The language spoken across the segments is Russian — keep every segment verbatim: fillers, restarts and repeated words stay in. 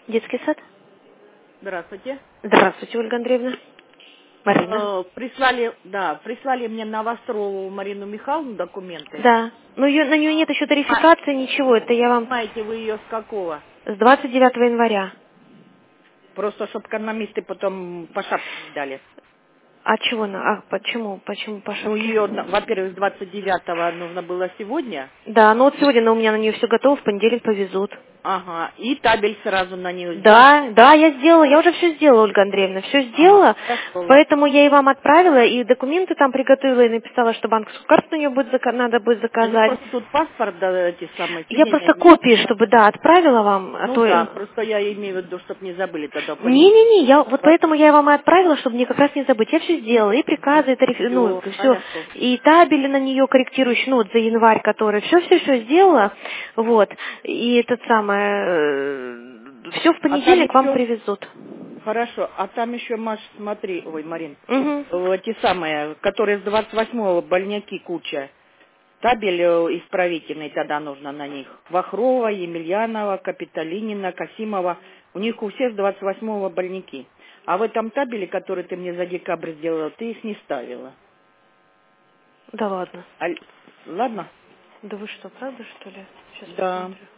Детский сад? Здравствуйте. Здравствуйте, Ольга Андреевна. Марина. Э, прислали, да, прислали мне на Вострову Марину Михайловну документы. Да. Но ее, на нее нет еще А, тарификации, ничего. Это я вам знаете вы ее с какого? с двадцать девятого января. Просто, чтобы экономисты потом по шапке не дали. А чего на? А почему? Почему по Ну, шапке? ее, во-первых, с двадцать девятого нужно было сегодня. Да, ну вот сегодня на- у меня на нее все готово, в понедельник повезут. Ага. И табель сразу на нее сделать. Да, да, я сделала, я уже все сделала, Ольга Андреевна, все Ага. сделала, Хорошо, ладно. поэтому я и вам отправила, и документы там приготовила, и написала, что банковскую карту у нее будет зака- надо будет Не, ну заказать. просто тут паспорт, да, эти самые Я сведения. просто копии, чтобы, да, отправила вам, а Ну то... да, э, просто я имею в виду, чтобы не забыли тогда в понедельник. Не-не-не, я, вот поэтому я вам и отправила, чтобы мне как раз не забыть. Я все сделала, и приказы, и тариф, ну, Все, все, хорошо. и табели на нее корректирующие, ну, вот за январь, который, все-все-все сделала, вот, и этот самое, все в А там понедельник вам еще привезут. Хорошо, а там еще, Маш, смотри, ой, Марин, Угу. э, те самые, которые с двадцать восьмого больняки куча. Табель э, исправительный тогда нужно на них. Вахрова, Емельянова, Капитолинина, Касимова. У них у всех с двадцать восьмого больники. А в этом табеле, который ты мне за декабрь сделала, ты их не ставила. Да ладно. Аль- Ладно? Да вы что, правда, что ли? Сейчас Да. посмотрю.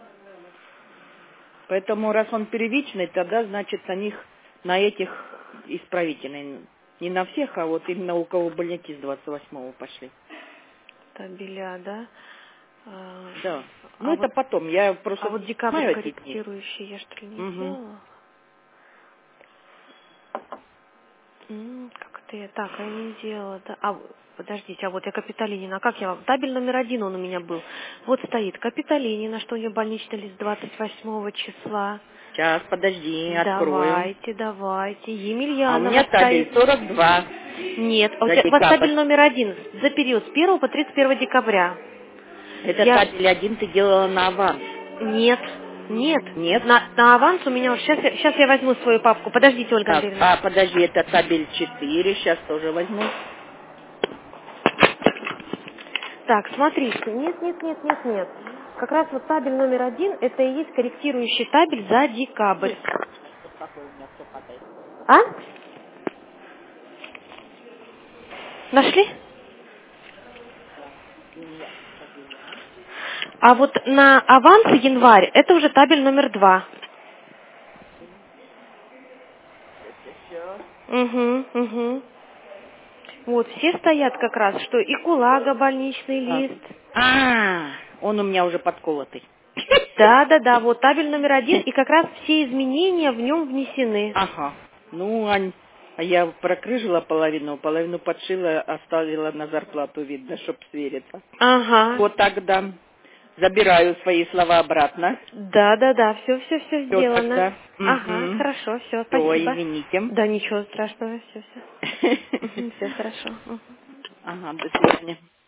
Поэтому, раз он первичный, тогда, значит, на них, на этих исправительный. Не на всех, а вот именно у кого больники с двадцать восьмого пошли. Табеля, да? А, Да. Ну, а это вот, потом. Я а просто вот декабрь знаю эти дни. корректирующий я что ли не Угу. сделала? М, как это я? Так, а я не делала, да. А, в- подождите, а вот я Капитолинина. А как я вам? Табель номер один он у меня был. Вот стоит Капитолинина, что у нее больничный лист двадцать восьмого числа. Сейчас, подожди, открою. Давайте, давайте. А у меня Емельянова табель стоит. сорок два Нет, а у, за тебя, у вас декабрь. табель номер один за период с первого по тридцать первого декабря. Это Я... табель один ты делала на аванс. Нет, нет. Нет? На, на аванс у меня уже... Сейчас, я- сейчас я возьму свою папку. Подождите, Ольга Так, Андреевна. а подожди, это табель четыре. Сейчас тоже возьму. Так, смотрите. Нет, нет, нет, нет, нет. Как раз вот табель номер один, это и есть корректирующий табель за декабрь. Вот такой у меня все падает. А? Нашли? Да. Илья, табеля. А вот на аванс январь, это уже табель номер два. Сейчас, сейчас, сейчас. Угу, угу. Вот, все стоят как раз, что и кулага, больничный Так. лист. А, он у меня уже подколотый. Да, да, да, вот табель номер один, и как раз все изменения в нем внесены. Ага. Ну, Ань, а я прокрыжила половину, половину подшила, оставила на зарплату, видно, чтоб свериться. Ага. Вот тогда забираю свои слова обратно. Да, да, да, все, все, все Все сделано. тогда. Ага, Угу. хорошо, все, Все, спасибо. извините. Да, ничего страшного, все, все. Все хорошо. Мгм. Ага, до свидания.